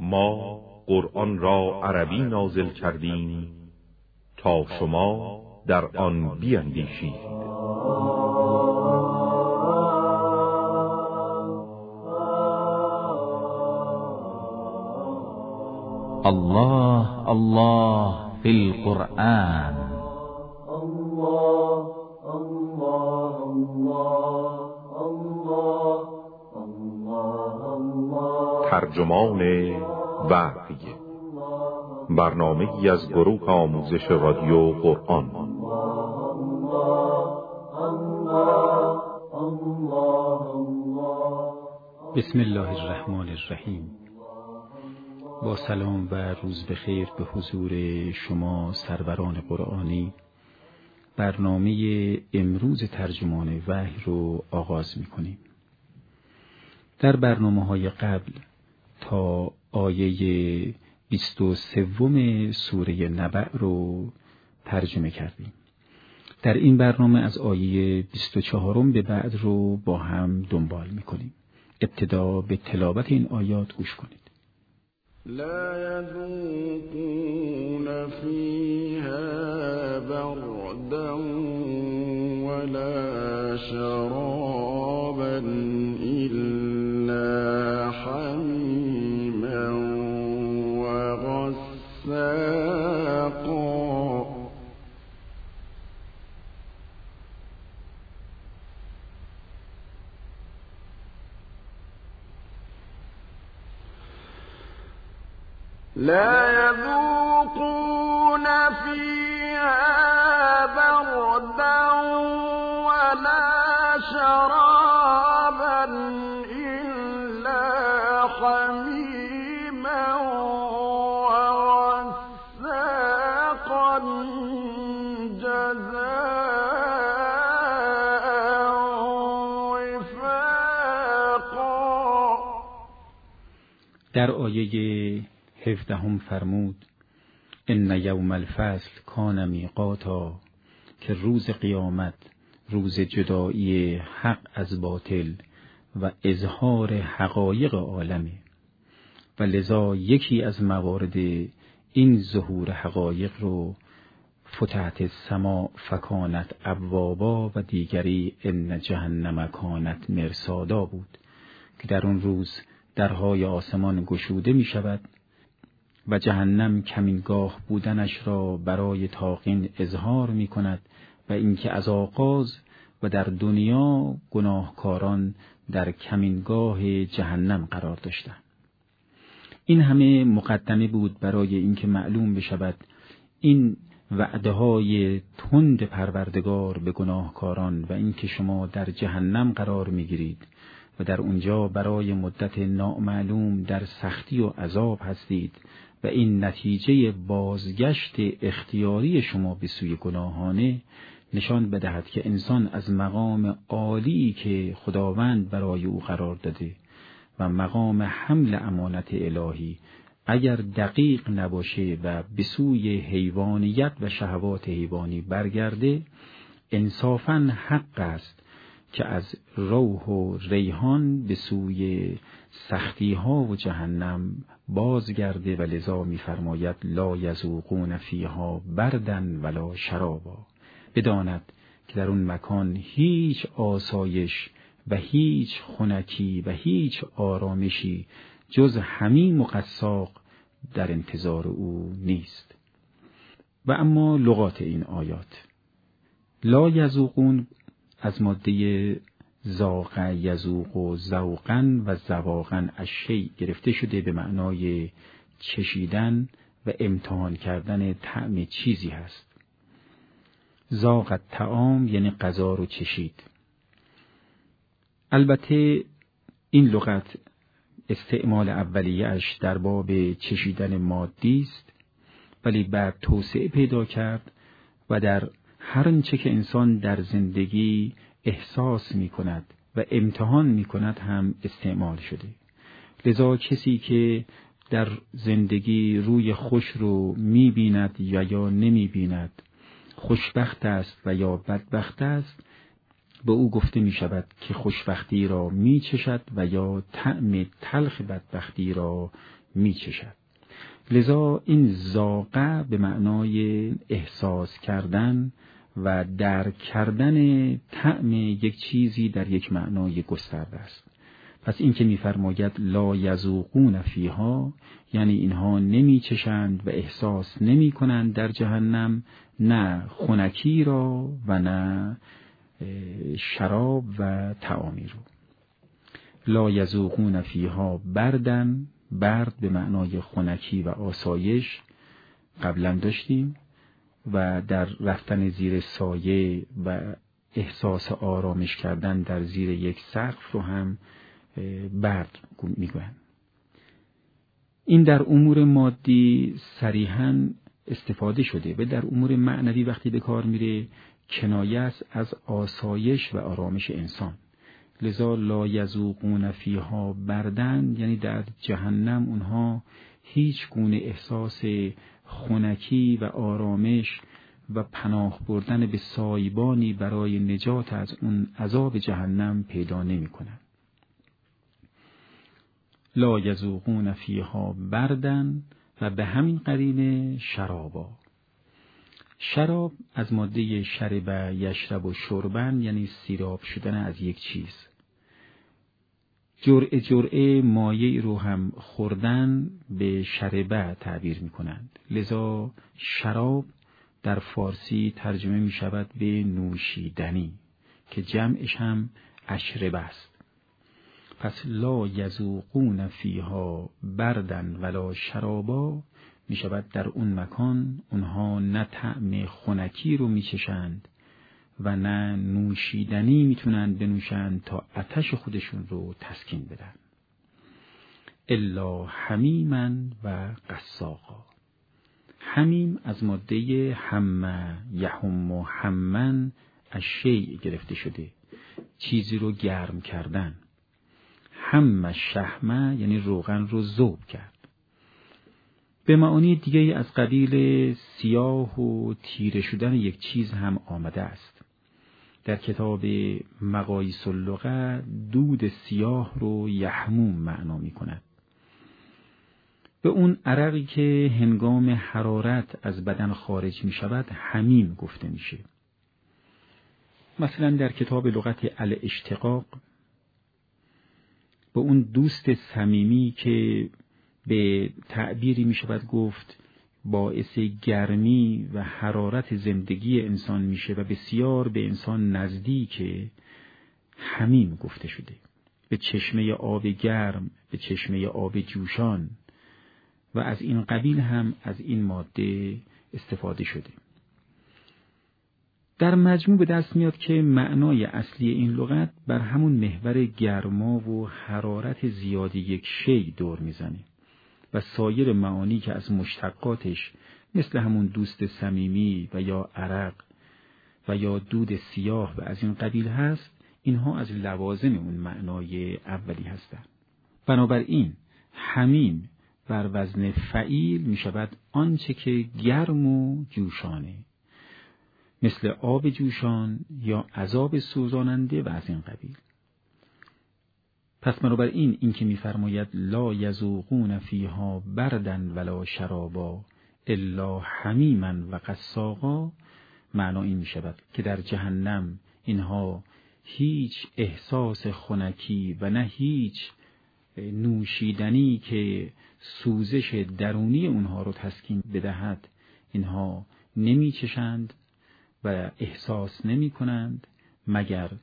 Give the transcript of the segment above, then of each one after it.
ما قرآن را عربی نازل کردیم تا شما در آن بیندیشید. الله الله فی القرآن. الله الله الله الله الله. ترجمان وحی، برنامه‌ای از گروه آموزش رادیو قرآن. بسم الله الرحمن الرحیم. با سلام و روز بخیر به حضور شما سروران قرآنی، برنامه امروز ترجمان وحی رو آغاز می‌کنیم. در برنامه‌های قبل تا آیه 23 سوره نبأ رو ترجمه کردیم. در این برنامه از آیه 24 به بعد رو با هم دنبال می‌کنیم. ابتدا به تلاوت این آیات گوش کنید. لا يذوقون فيها بردا ولا شرابا إلا حميما وغساقا. لا يذوقون فيها بردا ولا شرابا إلا حميما وغساقا جزاء وفاقا. در آیه 17 فرمود ان یوم الفصل کان میقاتا، که روز قیامت روز جدایی حق از باطل و اظهار حقایق عالمه و لذا یکی از موارد این ظهور حقایق رو فتحت السماء فکانت ابوابا و دیگری ان جهنم کانت مرصادا بود که در اون روز درهای آسمان گشوده می شود و جهنم کمینگاه بودنش را برای طاغین اظهار می کند و اینکه از آغاز و در دنیا گناهکاران در کمینگاه جهنم قرار داشتند. این همه مقدمه بود برای اینکه معلوم بشود این وعده‌های تند پروردگار به گناهکاران و اینکه شما در جهنم قرار می‌گیرید و در اونجا برای مدت نامعلوم در سختی و عذاب هستید و این نتیجه بازگشت اختیاری شما به سوی گناهانه نشان بدهد که انسان از مقام عالی که خداوند برای او قرار داده و مقام حمل امانت الهی اگر دقیق نباشه و به سوی حیوانیت و شهوات حیوانی برگرده، انصافاً حق است که از روح و ریحان به سوی سختی ها و جهنم بازگرده و لذا می‌فرماید لا یذوقون فیها بردن ولا شرابا. بداند که در اون مکان هیچ آسایش و هیچ خنکی و هیچ آرامشی جز حمیم و غساق در انتظار او نیست. و اما لغات این آیات، لا یذوقون از ماده ذاق یذوق و ذوقا و ذواقا الشیء گرفته شده به معنای چشیدن و امتحان کردن طعم چیزی هست. ذاق الطعام یعنی غذا رو چشید. البته این لغت استعمال اولیه‌اش در باب چشیدن مادی است، ولی بعد توسعه پیدا کرد و در هر آنچه که انسان در زندگی احساس می کند و امتحان می کند هم استعمال شده. لذا کسی که در زندگی روی خوش رو می بیند یا نمی بیند، خوشبخت است و یا بدبخت است، به او گفته می شود که خوشبختی را می چشد و یا طعم تلخ بدبختی را میچشد. لذا این ذاقه به معنای احساس کردن و درک کردن طعم یک چیزی در یک معنای گسترده است. پس این که می‌فرماید لا یذوقون فیها، یعنی اینها نمیچشند و احساس نمی‌کنند در جهنم نه خنکی را و نه شراب و طعامی رو. لا یذوقون فیها بردن، برد به معنای خنکی و آسایش قبلا داشتیم، و در رفتن زیر سایه و احساس آرامش کردن در زیر یک سقف رو هم برد میگویند. این در امور مادی صریحاً استفاده شده و در امور معنوی وقتی به کار میره کنایه است از آسایش و آرامش انسان. لذا لا یذوقون فیها بردن یعنی در جهنم اونها هیچ گونه احساس خنکی و آرامش و پناه بردن به سایبانی برای نجات از اون عذاب جهنم پیدا نمی کنند. لا یذوقون فیها بردن و به همین قرینه شرابا. شراب از ماده شرب یشرب و شربن یعنی سیراب شدن از یک چیز. جرعه جرعه مایه رو هم خوردن به شربه تعبیر می کنند. لذا شراب در فارسی ترجمه می شود به نوشیدنی که جمعش هم اشربه است. پس لا یذوقون فیها بردن ولا شرابا می شود در اون مکان اونها نه طعم خنکی رو می چشند و نه نوشیدنی می تونند بنوشند تا آتش خودشون رو تسکین بدن. الا حمیما و غساقا. حمیم از ماده حمه یحم و حمن از شیء گرفته شده، چیزی رو گرم کردن. حم شحمه یعنی روغن رو ذوب کرد. به معانی دیگه از قبیل سیاه و تیره شدن یک چیز هم آمده است. در کتاب مقاییس اللغه دود سیاه رو یحموم معنا می کند. به اون عرقی که هنگام حرارت از بدن خارج می شود حمیم گفته میشه. مثلا در کتاب لغت الاشتقاق به اون دوست صمیمی که به تعبیری می شود گفت باعث گرمی و حرارت زندگی انسان میشه و بسیار به انسان نزدیک، حمیم گفته شده. به چشمه آب گرم، به چشمه آب جوشان و از این قبیل هم از این ماده استفاده شده. در مجموع به دست میاد که معنای اصلی این لغت بر همون محور گرما و حرارت زیادی یک شی دور میزنه و سایر معانی که از مشتقاتش مثل همون دوست صمیمی و یا عرق و یا دود سیاه و از این قبیل هست، اینها از لوازم اون معنای اولی هستند. بنابراین حمیم بر وزن فعیل می شود آنچه که گرم و جوشانه، مثل آب جوشان یا عذاب سوزاننده و از این قبیل. پس بنابراین این که می‌فرماید لا یذوقون فیها بردن ولا شرابا الا حمیما و غساقا، معنا این می‌شود که در جهنم اینها هیچ احساس خنکی و نه هیچ نوشیدنی که سوزش درونی اونها رو تسکین بدهد اینها نمی‌چشند و احساس نمی‌کنند مگر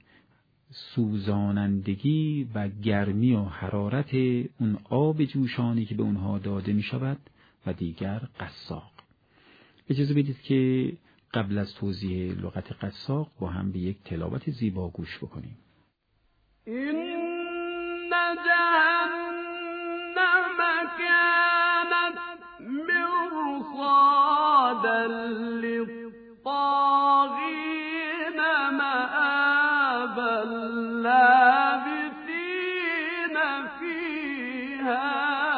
سوزانندگی و گرمی و حرارت اون آب جوشانی که به اونها داده می شود و دیگر غساق. اجازه بدید که قبل از توضیح لغت غساق با هم به یک تلاوت زیبا گوش بکنیم. این جهنم كانت مرصادا للطاغین مآبا لابثین فیها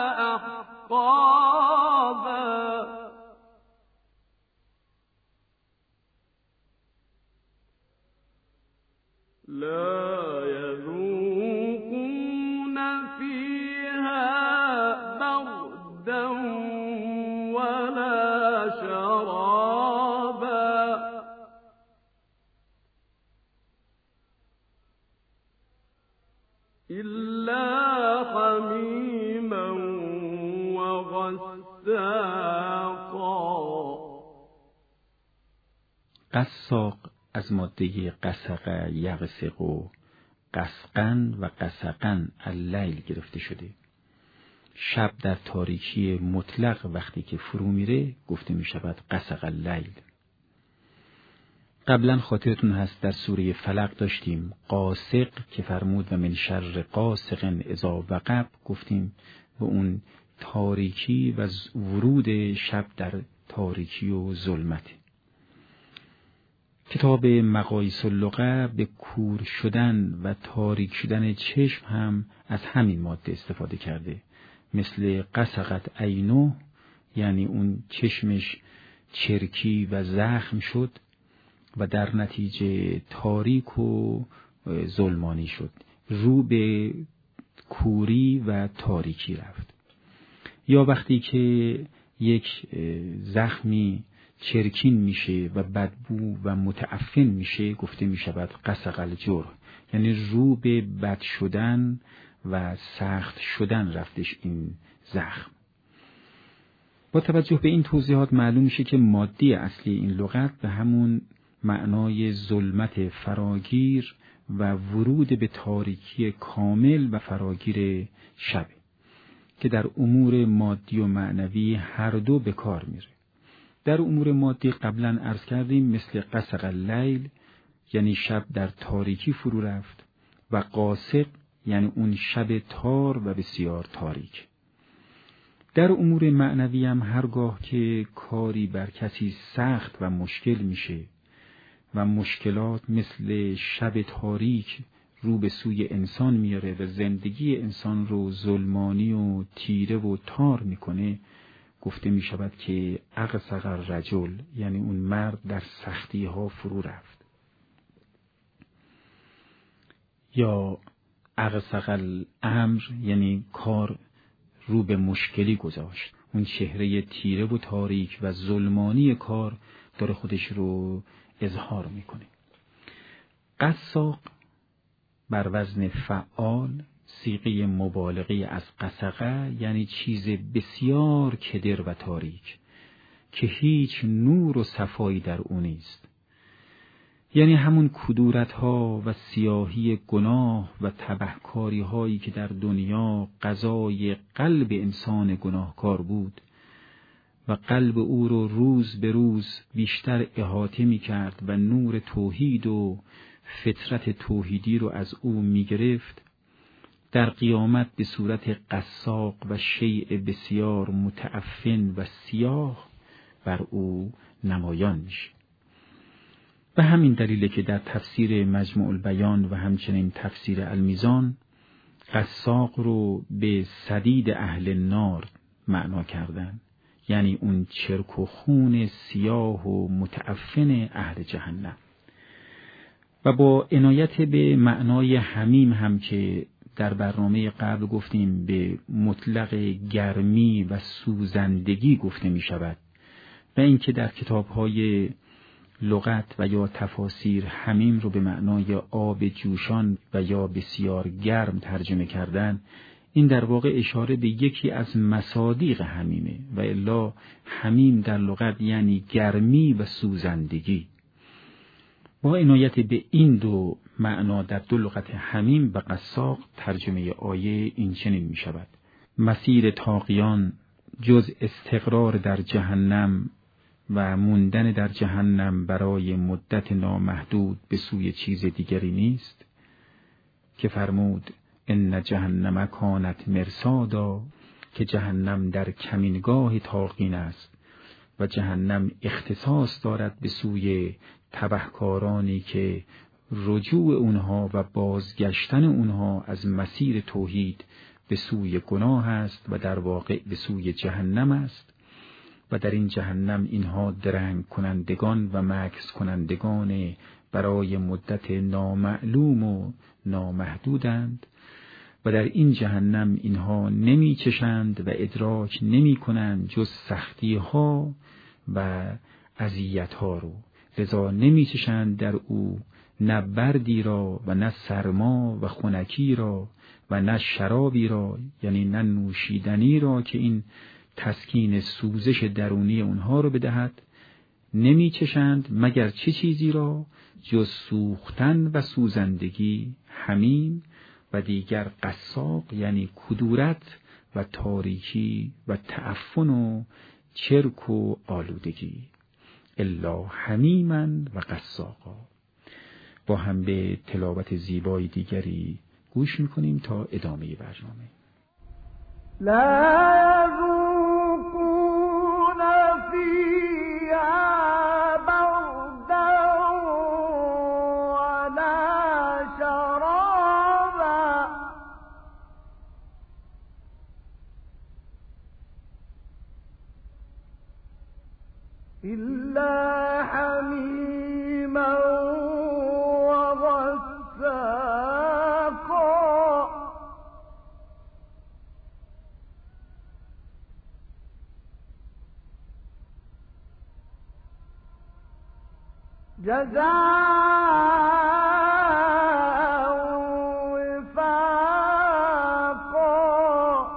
احقابا لا يذوقون فيها بردا والساقا. قساق از ماده قسق یغسق و قسقن و قسقن اللیل گرفته شده. شب در تاریکی مطلق وقتی که فرو میره گفته می شود قسق اللیل. قبلا خاطرتون هست در سوره فلق داشتیم قاسق که فرمود و من شر قاسق اذا وقب، گفتیم به اون تاریکی و ورود شب در تاریکی و ظلمت. کتاب مقایس اللغه به کور شدن و تاریک شدن چشم هم از همین ماده استفاده کرده، مثل قسقت عینه، یعنی اون چشمش چرکی و زخم شد و در نتیجه تاریک و ظلمانی شد، رو به کوری و تاریکی رفت. یا وقتی که یک زخمی چرکین میشه و بدبو و متعفن میشه گفته میشود قسق الجرح، یعنی رو به بد شدن و سخت شدن رفتش این زخم. با توجه به این توضیحات معلوم میشه که ماده اصلی این لغت به همون معنای ظلمت فراگیر و ورود به تاریکی کامل و فراگیر شب که در امور مادی و معنوی هر دو به کار میره. در امور مادی قبلا عرض کردیم مثل قسق اللیل یعنی شب در تاریکی فرو رفت و قاسق یعنی اون شب تار و بسیار تاریک. در امور معنوی هم هرگاه که کاری بر کسی سخت و مشکل میشه و مشکلات مثل شب تاریک رو به سوی انسان میاره و زندگی انسان رو ظلمانی و تیره و تار میکنه، گفته می شود که اغسق الرجل یعنی اون مرد در سختی ها فرو رفت. یا اغسق الامر یعنی کار رو به مشکلی گذاشت، اون چهره تیره و تاریک و ظلمانی کار داره خودش رو اظهار میکنه. قساق بر وزن فعال صیغه مبالغه از قسقه یعنی چیز بسیار کدر و تاریک که هیچ نور و صفایی در اون نیست، یعنی همون کدورت ها و سیاهی گناه و تبهکاری هایی که در دنیا غذای قلب انسان گناهکار بود و قلب او رو روز به روز بیشتر احاطه می کرد و نور توحید و فطرت توحیدی رو از او می گرفت، در قیامت به صورت قساق و شیء بسیار متعفن و سیاه بر او نمایان میشه. و همین دلیله که در تفسیر مجموع البیان و همچنین تفسیر المیزان قساق رو به سدید اهل نار معنا کردن، یعنی اون چرک و خون سیاه و متعفن اهل جهنم. و با عنایت به معنای حمیم هم که در برنامه قبل گفتیم به مطلق گرمی و سوزندگی گفته می شود و اینکه در کتاب‌های لغت و یا تفاسیر حمیم رو به معنای آب جوشان و یا بسیار گرم ترجمه کردن، این در واقع اشاره به یکی از مصادیق حمیمه و الا حمیم در لغت یعنی گرمی و سوزندگی. با عنایت به این دو معنا در دو لغت حمیم و قساق ترجمه آیه این چنین می شود: مسیر تاقیان جز استقرار در جهنم و موندن در جهنم برای مدت نامحدود به سوی چیز دیگری نیست که فرمود ان جهنم کانت مرصادا، که جهنم در کمینگاه تاقین است و جهنم اختصاص دارد به سوی تبهکارانی که رجوع اونها و بازگشتن اونها از مسیر توحید به سوی گناه است و در واقع به سوی جهنم است و در این جهنم اینها درنگ کنندگان و مکث کنندگان برای مدت نامعلوم و نامحدودند و در این جهنم اینها نمی چشند و ادراک نمی کنند جز سختی ها و اذیت ها رو، لذا نمی چشند در او نه بردی را و نه سرما و خنکی را و نه شرابی را، یعنی نه نوشیدنی را که این تسکین سوزش درونی اونها رو بدهد، نمی چشند مگر چه چیزی را جز سوختن و سوزندگی، حمیم و دیگر قساق یعنی کدورت و تاریکی و تعفن و چرک و آلودگی. الا حمیما و قساقا. با هم به تلاوت زیبای دیگری گوش میکنیم تا ادامه برنامه. لا يذوقون فيها بردا ولا شرابا إلا حميما وغساقا جزاء وفاقا.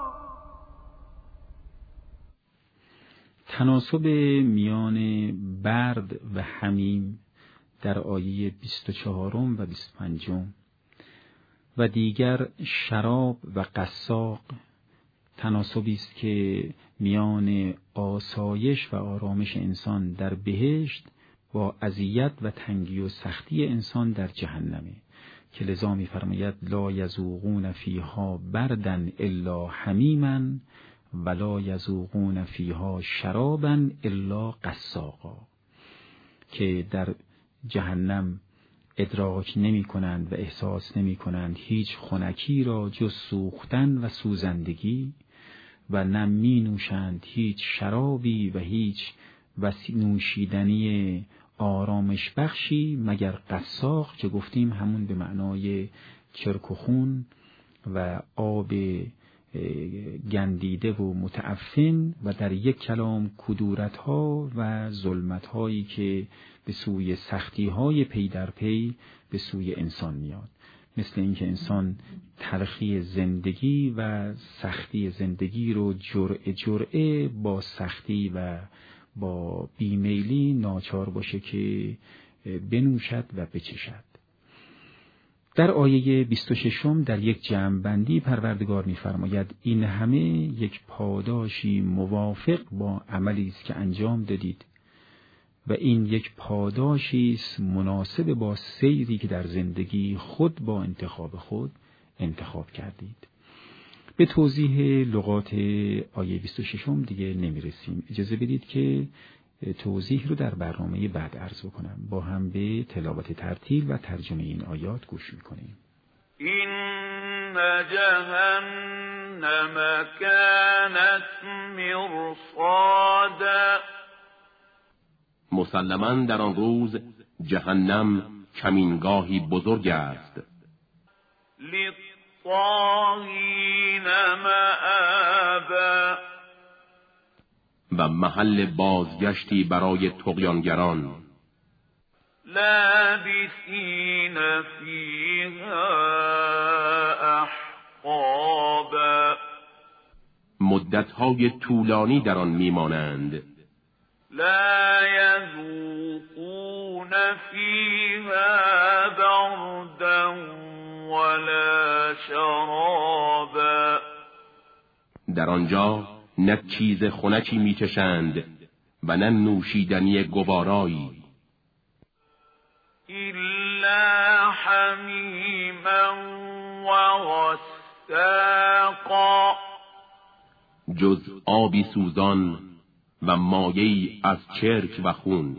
تناسب میان برد و حمیم در آیه 24 و 25 و دیگر شراب و قساق تناسبی است که میان آسایش و آرامش انسان در بهشت با اذیت و تنگی و سختی انسان در جهنمه که لذا می‌فرماید لا یذوقون فیها بردا الا حمیما ولا یذوقون فیها شرابا الا قساقا، که در جهنم ادراک نمی کنند و احساس نمی کنند هیچ خنکی را جز سوختن و سوزندگی و نه می نوشند هیچ شرابی و هیچ نوشیدنی آرامش بخشی مگر قساق، که گفتیم همون به معنای چرک و خون و آب گندیده و متعفن و در یک کلام کدورت‌ها و ظلمت‌هایی که به سوی سختی‌های پی در پی به سوی انسان میاد، مثل اینکه انسان تلخی زندگی و سختی زندگی رو جرعه با سختی و با بیمیلی ناچار باشه که بنوشد و بچشد. در آیه 26 در یک جمع‌بندی پروردگار می‌فرماید این همه یک پاداشی موافق با عملی است که انجام دادید و این یک پاداشی است مناسب با سیری که در زندگی خود با انتخاب خود انتخاب کردید. به توضیح لغات آیه 26 دیگه نمی‌رسیم. اجازه بدید که توضیح رو در برنامه بعد عرض بکنم. با هم به تلاوت ترتیل و ترجمه این آیات گوش میکنیم. این جهنم كانت مرصادا. مسلماً در آن روز جهنم کمینگاهی بزرگ است. للطاغین مآبا. و محل بازگشتی برای طغیانگران. لابثین فیها احقابا. مدت‌های طولانی در آن میمانند. لا یذوقون فیها بردا ولا شرابا. در آنجا نه چیز خنکی میچشند و نه نوشیدنی گوارایی. الا حمیما وغساقا. جز آبی سوزان و مایه‌ای از چرک و خون.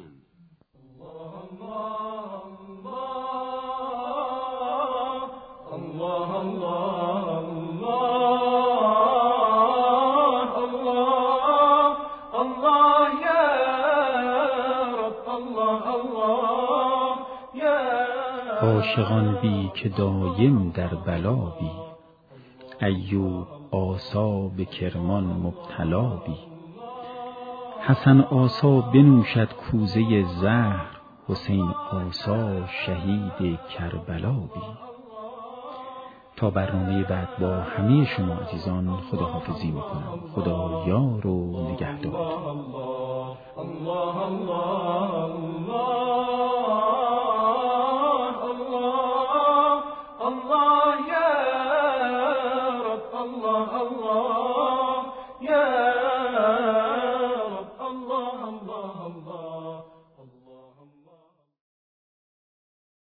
عاشقان بی که دایم در بلا بی، ایوب آسا به کرمان مبتلا بی. حسن آسا بنوشد کوزه زهر، حسین آسا شهید کربلا بی. تا تا برنامه بعد با همه شما عزیزان خداحافظی میکنم. خدا یار و نگهدار. الله الله الله الله